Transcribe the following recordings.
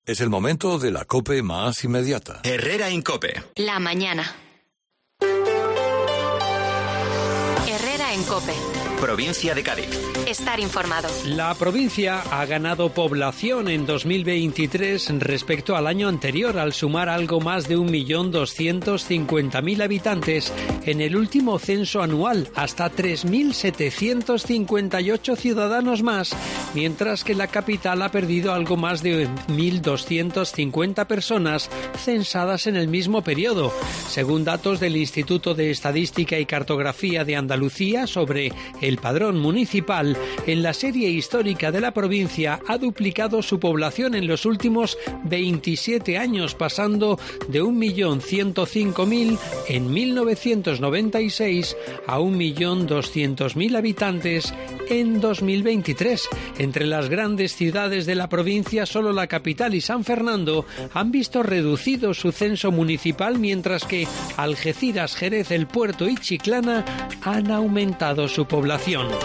Es el momento de la COPE más inmediata. Herrera Incope. La mañana. Herrera en COPE. Provincia de Cádiz. Estar informado. La provincia ha ganado población en 2023 respecto al año anterior, al sumar algo más de 1.250.000 habitantes en el último censo anual, hasta 3.758 ciudadanos más, mientras que la capital ha perdido algo más de 1.250 personas censadas en el mismo periodo, según datos del Instituto de Estadística y Cartografía de Andalucía sobre el padrón municipal. En la serie histórica de la provincia ha duplicado su población en los últimos 27 años, pasando de 1.105.000 en 1996 a 1.200.000 habitantes en 2023. Entre las grandes ciudades de la provincia, solo la capital y San Fernando han visto reducido su censo municipal, mientras que Algeciras, Jerez, El Puerto y Chiclana han aumentado su población.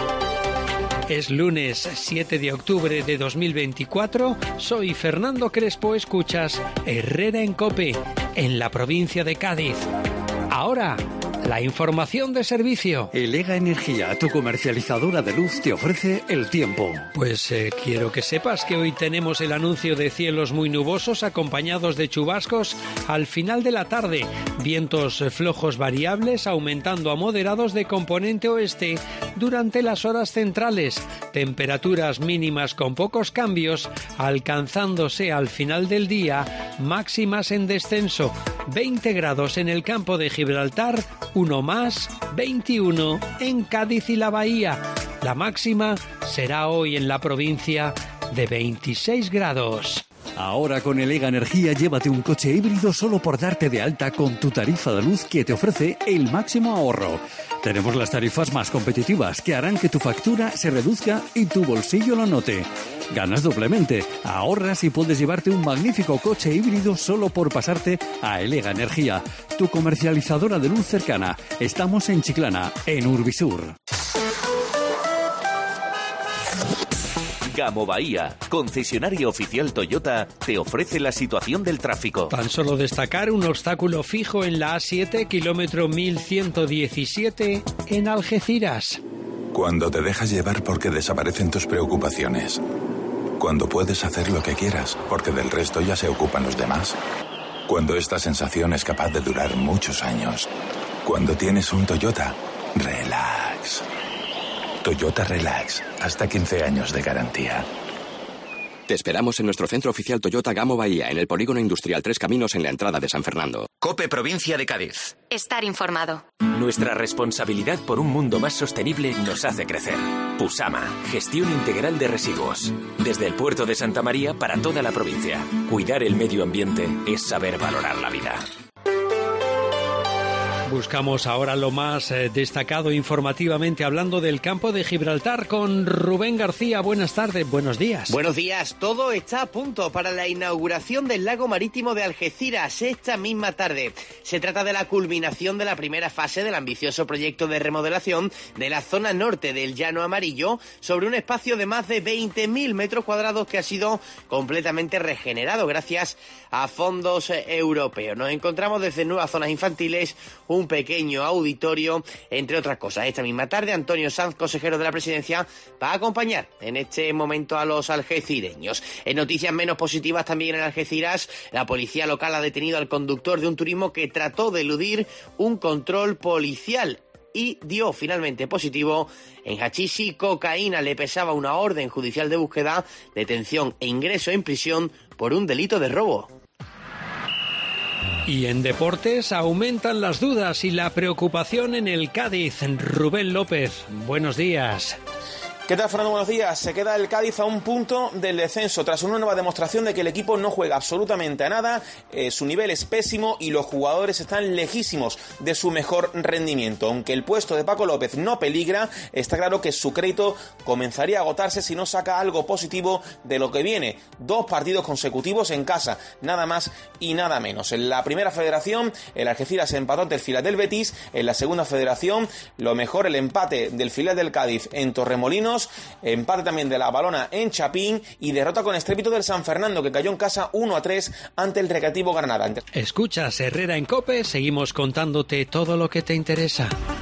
Es lunes 7 de octubre de 2024. Soy Fernando Crespo. Escuchas Herrera en COPE, en la provincia de Cádiz. Ahora, la información de servicio. Elega Energía, tu comercializadora de luz, te ofrece el tiempo. Pues quiero que sepas que hoy tenemos el anuncio de cielos muy nubosos acompañados de chubascos al final de la tarde. Vientos flojos variables aumentando a moderados de componente oeste durante las horas centrales. Temperaturas mínimas con pocos cambios, alcanzándose al final del día máximas en descenso. 20 grados en el campo de Gibraltar, uno más, 21 en Cádiz y la Bahía. La máxima será hoy en la provincia de 26 grados. Ahora con Elega Energía llévate un coche híbrido solo por darte de alta con tu tarifa de luz que te ofrece el máximo ahorro. Tenemos las tarifas más competitivas que harán que tu factura se reduzca y tu bolsillo lo note. Ganas doblemente, ahorras y puedes llevarte un magnífico coche híbrido solo por pasarte a Elega Energía, tu comercializadora de luz cercana. Estamos en Chiclana, en Urbisur. Gamo Bahía, concesionario oficial Toyota, te ofrece la situación del tráfico. Tan solo destacar un obstáculo fijo en la A7, kilómetro 1117, en Algeciras. Cuando te dejas llevar porque desaparecen tus preocupaciones. Cuando puedes hacer lo que quieras porque del resto ya se ocupan los demás. Cuando esta sensación es capaz de durar muchos años. Cuando tienes un Toyota, relax. Toyota Relax, hasta 15 años de garantía. Te esperamos en nuestro centro oficial Toyota Gamo Bahía, en el Polígono Industrial Tres Caminos, en la entrada de San Fernando. COPE Provincia de Cádiz. Estar informado. Nuestra responsabilidad por un mundo más sostenible nos hace crecer. Pusama, gestión integral de residuos. Desde el puerto de Santa María para toda la provincia. Cuidar el medio ambiente es saber valorar la vida. Buscamos ahora lo más destacado informativamente, hablando del campo de Gibraltar con Rubén García. Buenas tardes, buenos días. Buenos días, todo está a punto para la inauguración del lago marítimo de Algeciras esta misma tarde. Se trata de la culminación de la primera fase del ambicioso proyecto de remodelación de la zona norte del Llano Amarillo, sobre un espacio de más de 20.000 metros cuadrados que ha sido completamente regenerado gracias a fondos europeos. Nos encontramos desde nuevas zonas infantiles, un pequeño auditorio, entre otras cosas. Esta misma tarde, Antonio Sanz, consejero de la Presidencia, va a acompañar en este momento a los algecireños. En noticias menos positivas también en Algeciras, la policía local ha detenido al conductor de un turismo que trató de eludir un control policial y dio finalmente positivo en hachís y cocaína. Le pesaba una orden judicial de búsqueda, detención e ingreso en prisión por un delito de robo. Y en deportes aumentan las dudas y la preocupación en el Cádiz. Rubén López, buenos días. ¿Qué tal, Fernando? Buenos días. Se queda el Cádiz a un punto del descenso tras una nueva demostración de que el equipo no juega absolutamente a nada, su nivel es pésimo y los jugadores están lejísimos de su mejor rendimiento. Aunque el puesto de Paco López no peligra, está claro que su crédito comenzaría a agotarse si no saca algo positivo de lo que viene. 2 partidos consecutivos en casa, nada más y nada menos. En la primera federación, el Algeciras empató ante el filial del Betis. En la segunda federación, lo mejor el empate del filial del Cádiz en Torremolinos. Torremolinos, empate también de la Balona en Chapín y derrota con estrépito del San Fernando, que cayó en casa 1-3 ante el Recreativo Granada. Escuchas Herrera en COPE, seguimos contándote todo lo que te interesa.